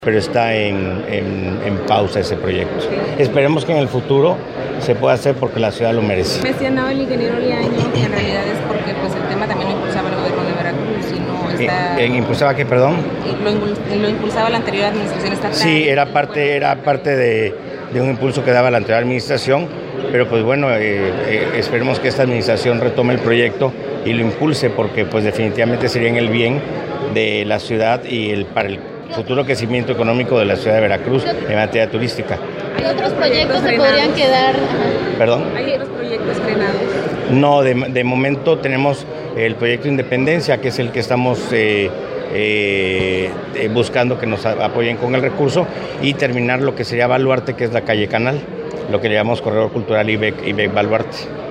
pero está en pausa ese proyecto. Esperemos que en el futuro se pueda hacer porque la ciudad lo merece. Mencionaba el ingeniero Liaño que en realidad es porque pues el tema también lo impulsaba el gobierno de Veracruz y no está... ¿Impulsaba qué, perdón? Lo impulsaba la anterior administración estatal. Sí, era parte de un impulso que daba la anterior administración, pero pues bueno, esperemos que esta administración retome el proyecto y lo impulse porque pues definitivamente sería en el bien de la ciudad y para el futuro crecimiento económico de la ciudad de Veracruz en materia turística. ¿Hay otros proyectos que podrían quedar? ¿Perdón? ¿Hay otros proyectos frenados? No, de momento tenemos el proyecto Independencia, que es el que estamos buscando que nos apoyen con el recurso, y terminar lo que sería Baluarte, que es la calle Canal, lo que le llamamos Corredor Cultural Ibec Baluarte.